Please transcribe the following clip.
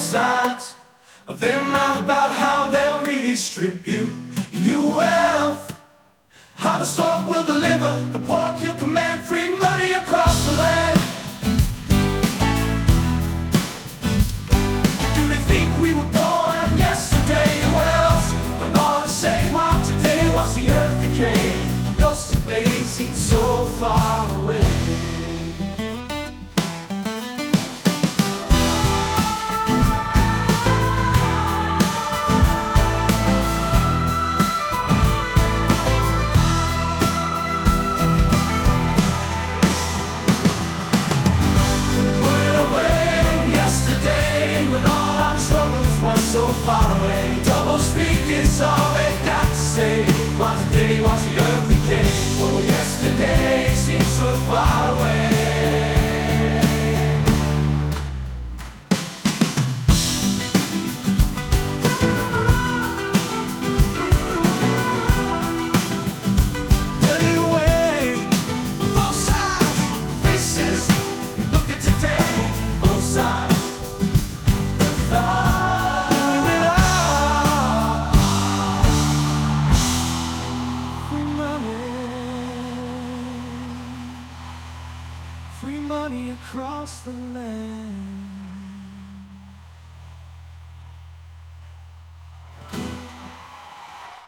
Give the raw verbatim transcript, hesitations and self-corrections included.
sides of their mouth about how they'll redistribute your wealth. How the stork will deliver, the poor will command free money across the land. Do they think we were born yesterday? What else? But all the same, while today watch the earth decay. Those days seem so far away. So far away, double speak is all they got to say. Once a day, watch the earth decay. Oh, yesterday seems so far away. Anyway, both sides, faces, look at today, both sides. Free money across the land.